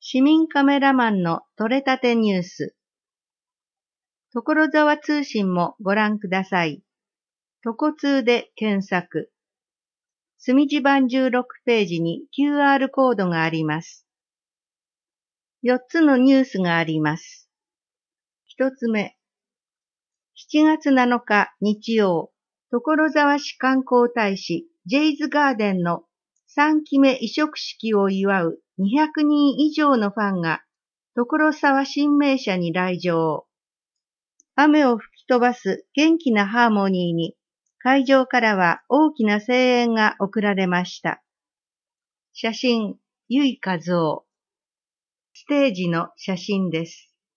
市民カメラマンの取れたてニュース。所沢通信もご覧ください。とこ通で検索。墨字版16ページに QR コードがあります。4つのニュースがあります。1つ目。7月7日日曜、所沢市観光大使ジェイズガーデンの3期目移植式を祝う200人以上のファンが所沢新名社に来場。雨を吹き飛ばす元気なハーモニーに会場からは大きな声援が送られました。写真、由井和夫。ステージの写真です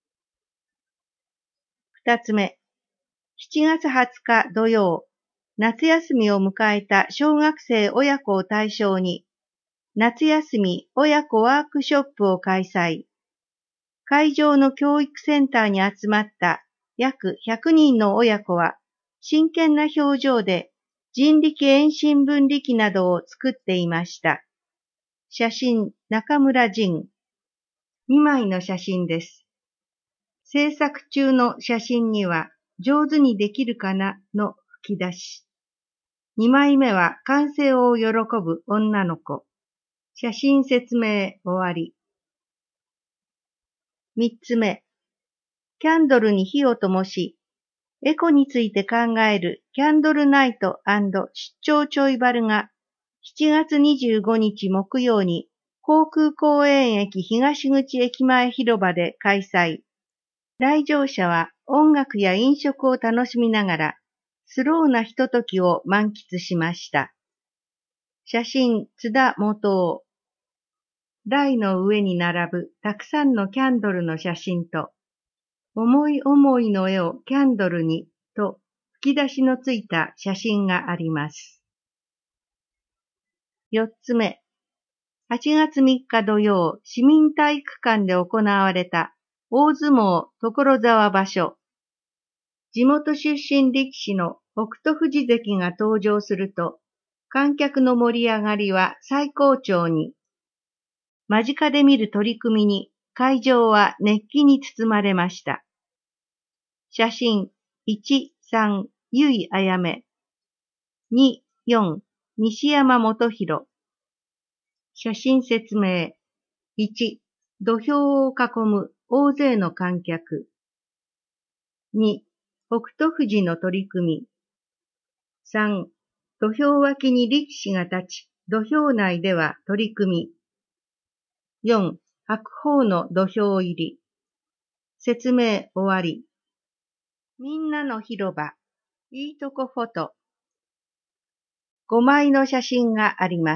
。2つ目。7月20日土曜、夏休みを迎えた小学生親子を対象に、夏休み親子ワークショップを開催。会場の教育センターに集まった約100人の親子は、真剣な表情で人力遠心分離機などを作っていました。写真、中村仁。2枚の写真です。制作中の写真には、上手にできるかなの吹き出し。2枚目は完成を喜ぶ女の子。写真説明終わり。3つ目。キャンドルに火を灯し、エコについて考えるキャンドルナイト&出張ちょいバルが7月25日木曜に航空公園駅東口駅前広場で開催。来場者は音楽や飲食を楽しみながらスローなひとときを満喫しました。写真、津田元夫。台の上に並ぶたくさんのキャンドルの写真と、思い思いの絵をキャンドルにと吹き出しのついた写真があります。4つ目。8月3日土曜、市民体育館で行われた大相撲所沢場所。地元出身力士の北勝富士関が登場すると、観客の盛り上がりは最高潮に。間近で見る取り組みに会場は熱気に包まれました。写真1、3、由井あやめ。2、4、西山元弘。写真説明。1、土俵を囲む大勢の観客。2、北勝富士の取り組み。3、土俵脇に力士が立ち、土俵内では取り組み。4、白鵬の土俵入り。説明終わり。みんなの広場、いいとこフォト。5枚の写真があります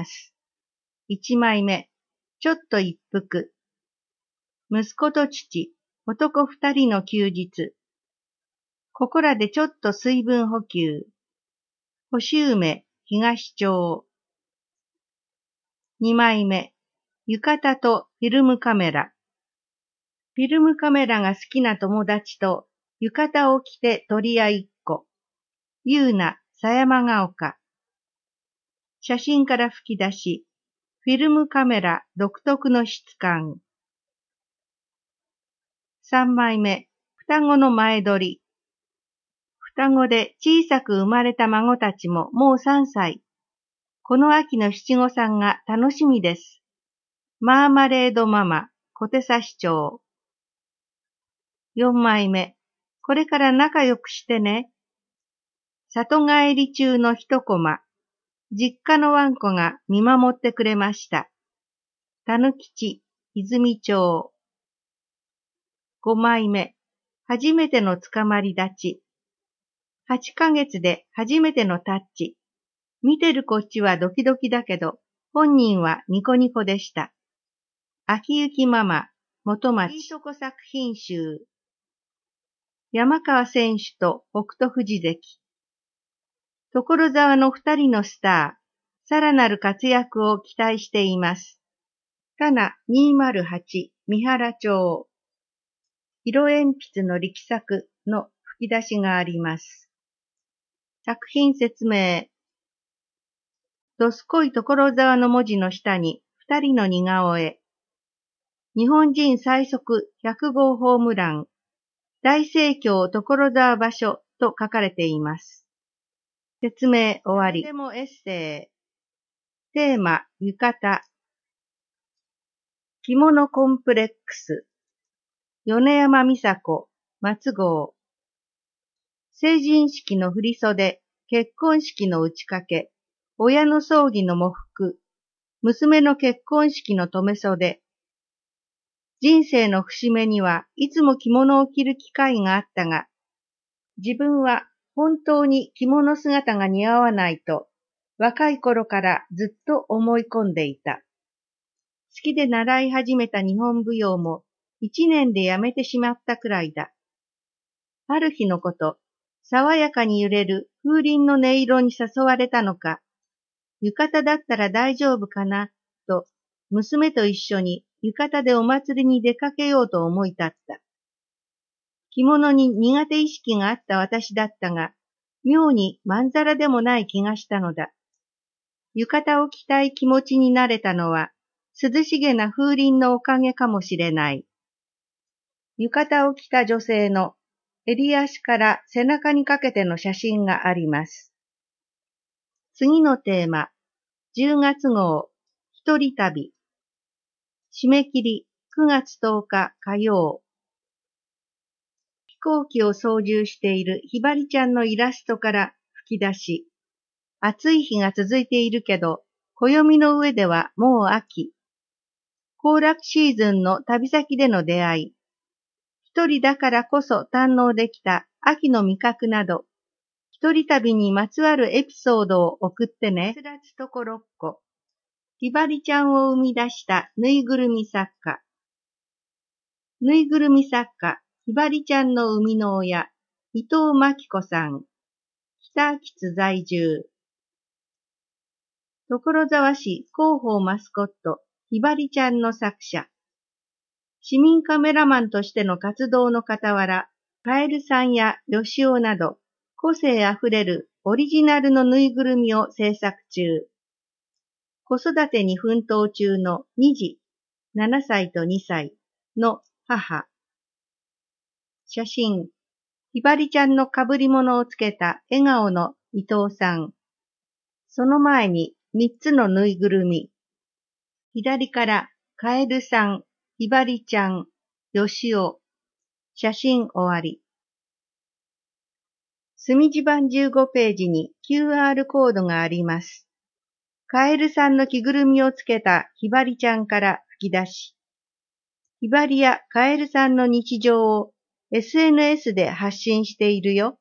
。1枚目、ちょっと一服。息子と父、男2人の休日。ここらでちょっと水分補給。星梅、東町。2枚目、浴衣とフィルムカメラ。フィルムカメラが好きな友達と浴衣を着て取り合いっこ。ゆうな、狭山が丘。写真から吹き出し、フィルムカメラ独特の質感。3枚目、双子の前撮り。双子で小さく生まれた孫たちももう3歳。この秋の七五三が楽しみです。マーマレードママ、小手指町。4枚目、これから仲良くしてね。里帰り中の一コマ。実家のワンコが見守ってくれました。たぬきち、泉町。5枚目、初めての捕まり立ち。8ヶ月で初めてのタッチ。見てるこっちはドキドキだけど、本人はニコニコでした。秋雪ママ、元町。いいとこ作品集。山川選手と北勝富士関。所沢の2人のスター、さらなる活躍を期待しています。かな208、三原町。色鉛筆の力作の吹き出しがあります。作品説明。どすこい所沢の文字の下に2人の似顔絵。 日本人最速100号ホームラン、大盛況所沢場所と書かれています。説明終わり。でもエッセイ。テーマ、浴衣。着物コンプレックス。米山美佐子、松郷。成人式の振袖、結婚式の打ち掛け、親の葬儀の喪服、娘の結婚式の留め袖。人生の節目にはいつも着物を着る機会があったが、自分は本当に着物姿が似合わないと、若い頃からずっと思い込んでいた。好きで習い始めた日本舞踊も1年でやめてしまったくらいだ。ある日のこと、爽やかに揺れる風鈴の音色に誘われたのか、浴衣だったら大丈夫かな、と、娘と一緒に浴衣でお祭りに出かけようと思い立った。着物に苦手意識があった私だったが、妙にまんざらでもない気がしたのだ。浴衣を着たい気持ちになれたのは、涼しげな風鈴のおかげかもしれない。浴衣を着た女性の襟足から背中にかけての写真があります。次のテーマ、10月号、一人旅。締め切り、9月10日火曜。飛行機を操縦しているひばりちゃんのイラストから吹き出し、暑い日が続いているけど、暦の上ではもう秋。行楽シーズンの旅先での出会い。一人だからこそ堪能できた秋の味覚など、一人旅にまつわるエピソードを送ってね。つらつとこ6個。ひばりちゃんを生み出したぬいぐるみ作家。ぬいぐるみ作家、ひばりちゃんの生みの親、伊藤真紀子さん。北秋津在住。所沢市広報マスコット、ひばりちゃんの作者。市民カメラマンとしての活動の傍ら、カエルさんやヨシオなど、個性あふれるオリジナルのぬいぐるみを制作中。子育てに奮闘中の2児、7歳と2歳の母。写真、ひばりちゃんの被り物をつけた笑顔の伊藤さん。その前に3つのぬいぐるみ。左からカエルさん、ひばりちゃん、よしお。写真終わり。墨字盤15ページに QR コードがあります。カエルさんの着ぐるみをつけたひばりちゃんから吹き出し、ひばりやカエルさんの日常を SNS で発信しているよ。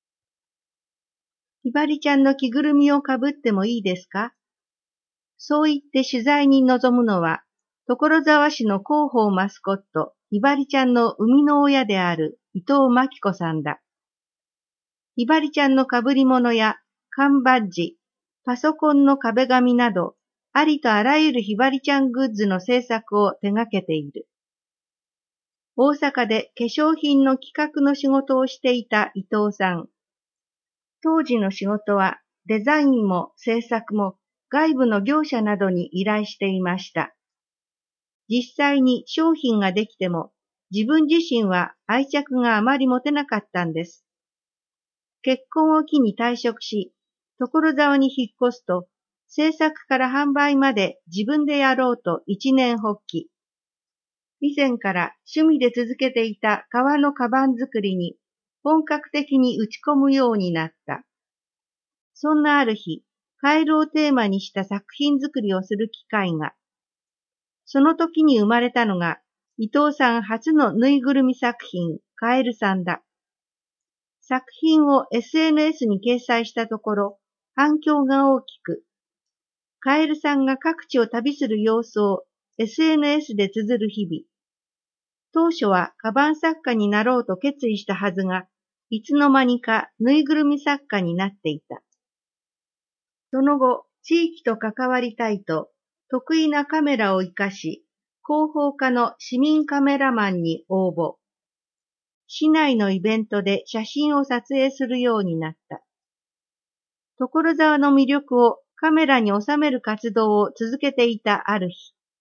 ひばりちゃんの着ぐるみをかぶってもいいですか？そう言って取材に臨むのは、所沢市の広報マスコット、ひばりちゃんの生みの親である伊藤真紀子さんだ。ひばりちゃんの被り物や缶バッジ、パソコンの壁紙など、ありとあらゆるひばりちゃんグッズの制作を手掛けている。大阪で化粧品の企画の仕事をしていた伊藤さん。当時の仕事はデザインも制作も外部の業者などに依頼していました。実際に商品ができても自分自身は愛着があまり持てなかったんです。結婚を機に退職し、所沢に引っ越すと、制作から販売まで自分でやろうと一念発起。以前から趣味で続けていた革のカバン作りに本格的に打ち込むようになった。そんなある日、カエルをテーマにした作品作りをする機会が。その時に生まれたのが、伊藤さん初のぬいぐるみ作品、カエルさんだ。作品を SNS に掲載したところ、反響が大きく、カエルさんが各地を旅する様子を SNS で綴る日々。当初はカバン作家になろうと決意したはずが、いつの間にかぬいぐるみ作家になっていた。その後、地域と関わりたいと、得意なカメラを活かし、広報課の市民カメラマンに応募。市内のイベントで写真を撮影するようになった。所沢の魅力をカメラに収める活動を続けていたある日、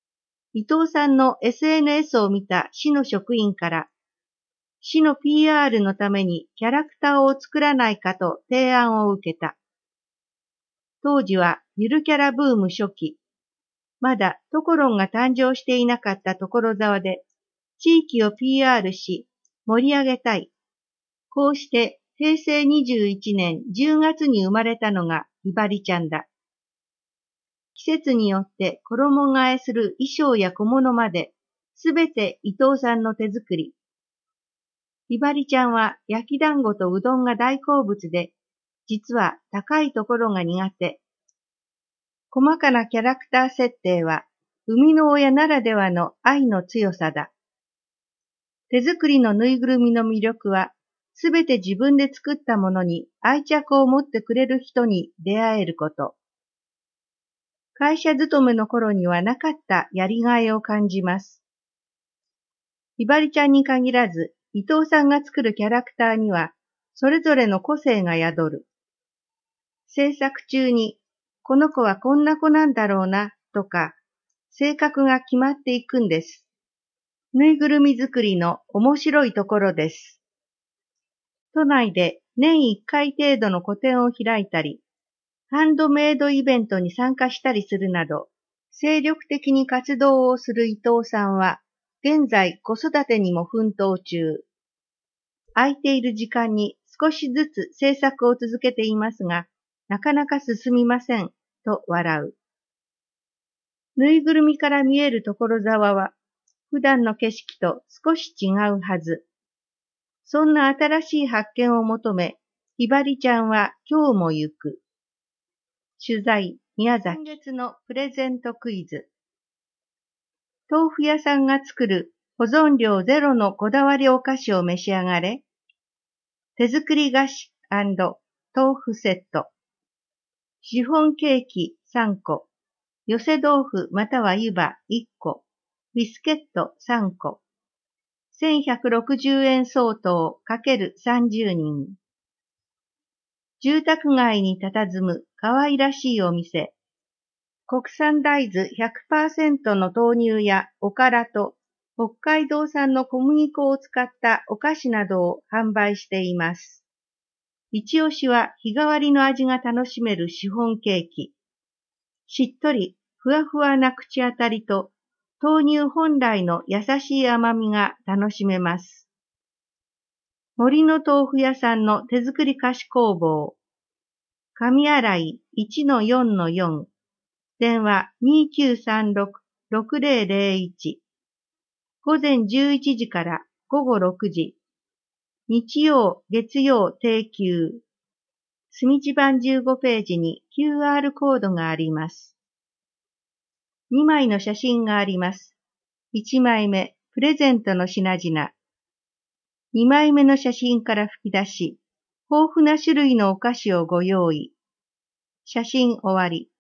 伊藤さんの SNS を見た市の職員から、市の PR のためにキャラクターを作らないかと提案を受けた。当時はゆるキャラブーム初期、まだトコロンが誕生していなかった所沢で、地域を PR し、盛り上げたい。こうして平成21年10月に生まれたのがひばりちゃんだ。季節によって衣替えする衣装や小物まで、すべて伊藤さんの手作り。ひばりちゃんは焼き団子とうどんが大好物で、実は高いところが苦手。細かなキャラクター設定は、生みの親ならではの愛の強さだ。手作りのぬいぐるみの魅力は、すべて自分で作ったものに愛着を持ってくれる人に出会えること。会社勤めの頃にはなかったやりがいを感じます。ひばりちゃんに限らず、伊藤さんが作るキャラクターには、それぞれの個性が宿る。制作中に、この子はこんな子なんだろうな、とか、性格が決まっていくんです。ぬいぐるみ作りの面白いところです。都内で年1回程度の個展を開いたり、ハンドメイドイベントに参加したりするなど、精力的に活動をする伊藤さんは、現在子育てにも奮闘中。空いている時間に少しずつ制作を続けていますが、なかなか進みません、と笑う。ぬいぐるみから見える所沢は、普段の景色と少し違うはず。そんな新しい発見を求め、ひばりちゃんは今日も行く。取材、宮崎。今月のプレゼントクイズ。豆腐屋さんが作る保存料ゼロのこだわりお菓子を召し上がれ。手作り菓子&豆腐セット。シフォンケーキ3個。寄せ豆腐または湯葉1個。ビスケット3個。1160円相当×30人。住宅街に佇む可愛らしいお店。国産大豆 100% の豆乳やおからと北海道産の小麦粉を使ったお菓子などを販売しています。一押しは日替わりの味が楽しめるシフォンケーキ。しっとり、ふわふわな口当たりと豆乳本来の優しい甘みが楽しめます。森の豆腐屋さんの手作り菓子工房。上新井 1-4-4。電話 2936-6001。午前11時から午後6時。日曜、月曜定休。墨地版15ページに QR コードがあります。2枚の写真があります。1枚目、プレゼントの品々。2枚目の写真から吹き出し、豊富な種類のお菓子をご用意。写真終わり。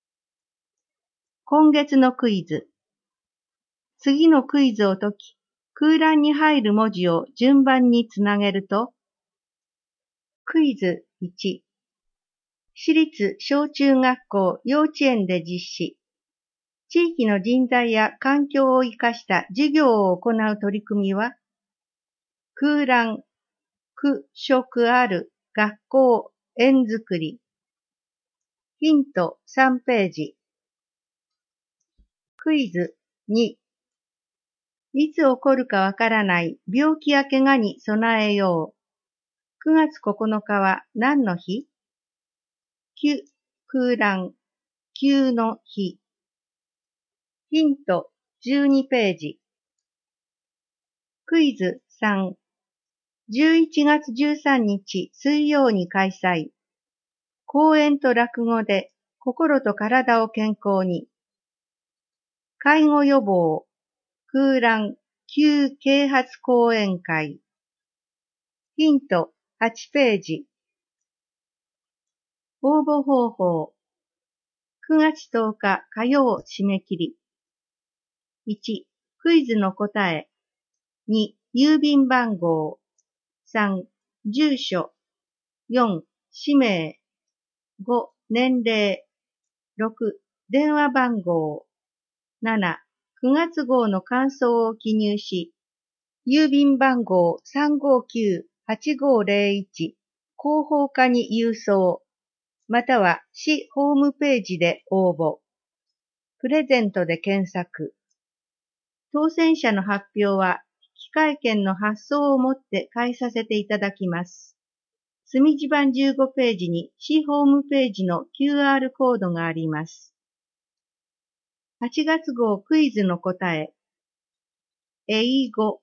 今月のクイズ。次のクイズを解き、空欄に入る文字を順番につなげると、クイズ1。私立小中学校幼稚園で実施。地域の人材や環境を生かした授業を行う取り組みは、空欄、区、食ある、学校、園づくり。ヒント3ページ。クイズ2。いつ起こるかわからない病気や怪我に備えよう。9月9日は何の日？空欄、9の日。ヒント12ページ。クイズ3。11月13日水曜に開催。講演と落語で心と体を健康に。介護予防、空欄、旧啓発講演会。ヒント8ページ。応募方法。9月10日火曜締め切り。1、クイズの答え。2、郵便番号。3、住所。4、氏名。5、年齢。6、電話番号。7、 9月号の感想を記入し、郵便番号359-8501広報課に郵送、または市ホームページで応募。プレゼントで検索。当選者の発表は、引換券の発送をもって返させていただきます。墨字版15ページに市ホームページの QR コードがあります。8月号クイズの答え。英語。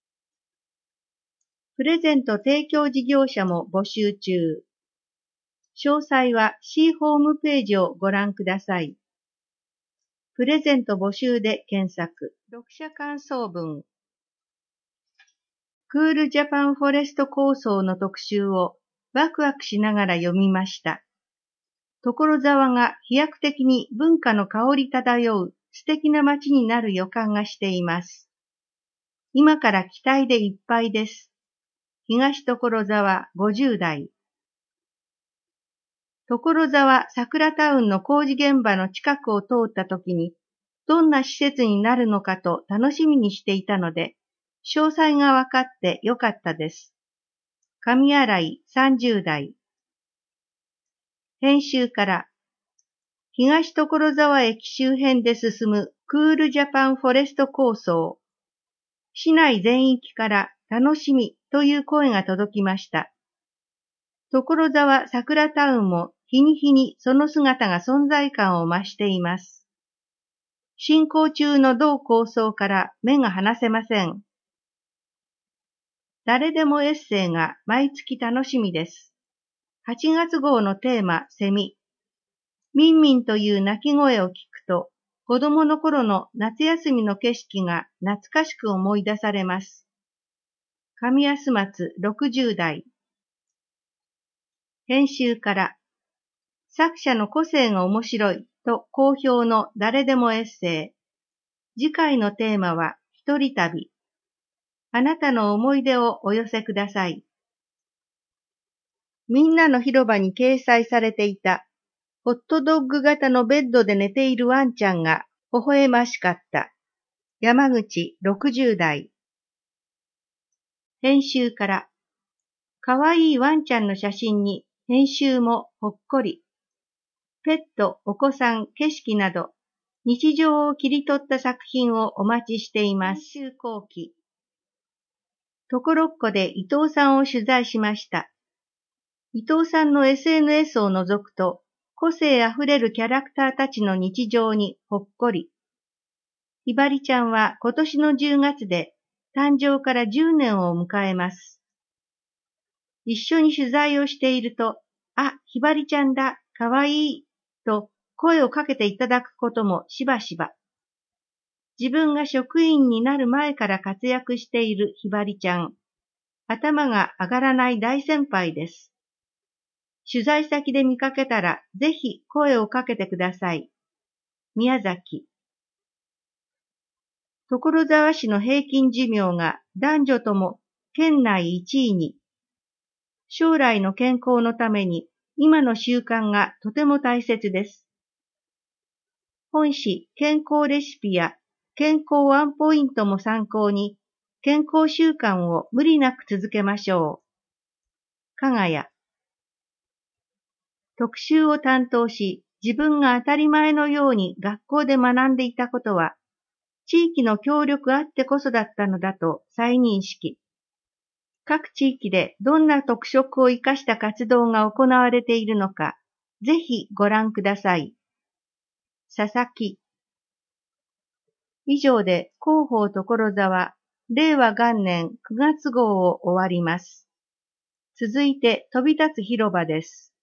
プレゼント提供事業者も募集中。詳細は市ホームページをご覧ください。プレゼント募集で検索。読者感想文。クールジャパンフォレスト構想の特集をワクワクしながら読みました。所沢が飛躍的に文化の香り漂う素敵な街になる予感がしています。今から期待でいっぱいです。東所沢50代。所沢桜タウンの工事現場の近くを通った時に、どんな施設になるのかと楽しみにしていたので、詳細が分かってよかったです。上新井30代。編集から、東所沢駅周辺で進むクールジャパンフォレスト構想。市内全域から楽しみという声が届きました。所沢桜タウンも日に日にその姿が存在感を増しています。進行中の同構想から目が離せません。誰でもエッセイが毎月楽しみです。8月号のテーマ、セミ。ミンミンという鳴き声を聞くと、子供の頃の夏休みの景色が懐かしく思い出されます。上安松60代。編集から、作者の個性が面白いと好評の誰でもエッセイ。次回のテーマは、一人旅。あなたの思い出をお寄せください。みんなの広場に掲載されていた、ホットドッグ型のベッドで寝ているワンちゃんが微笑ましかった。山口60代。編集から、かわいいワンちゃんの写真に編集もほっこり。ペット、お子さん、景色など、日常を切り取った作品をお待ちしています。編集後期。ところっこで伊藤さんを取材しました。伊藤さんの SNS を覗くと、個性あふれるキャラクターたちの日常にほっこり。ひばりちゃんは今年の10月で誕生から10年を迎えます。一緒に取材をしていると、あ、ひばりちゃんだ、かわいい、と声をかけていただくこともしばしば。自分が職員になる前から活躍しているひばりちゃん。頭が上がらない大先輩です。取材先で見かけたら、ぜひ声をかけてください。宮崎。所沢市の平均寿命が男女とも県内1位に。将来の健康のために今の習慣がとても大切です。本誌健康レシピや健康ワンポイントも参考に健康習慣を無理なく続けましょう。かがや。特集を担当し、自分が当たり前のように学校で学んでいたことは、地域の協力あってこそだったのだと再認識。各地域でどんな特色を生かした活動が行われているのか、ぜひご覧ください。佐々木。以上で広報所沢、令和元年9月号を終わります。続いて飛び立つ広場です。